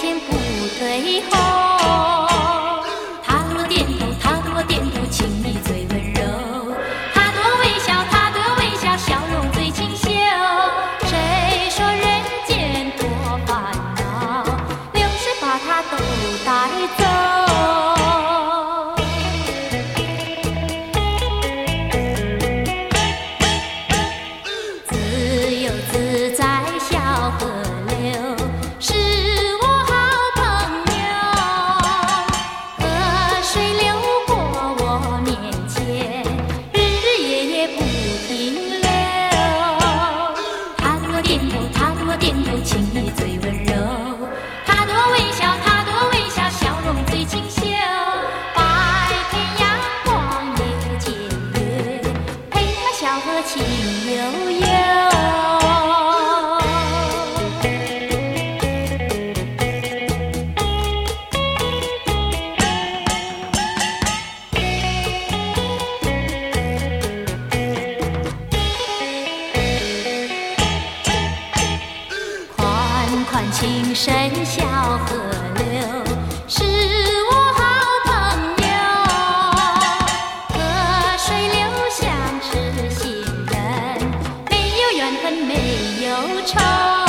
年不退后。他多点头，他多点头，情意最温柔。他多微笑，他多微笑，笑容最清秀。谁说人间多烦恼，流水把它都带走。自由自在小河流，是我好朋友。河水流过我面前，日日夜夜不停留。他多点头，他多点头，情意最温柔。他多微笑，他多微笑，笑容最清秀。白天阳光，夜间月，陪他小河情悠悠。款款情深小河流，是我好朋友。河水流向是心人，没有怨恨没有愁。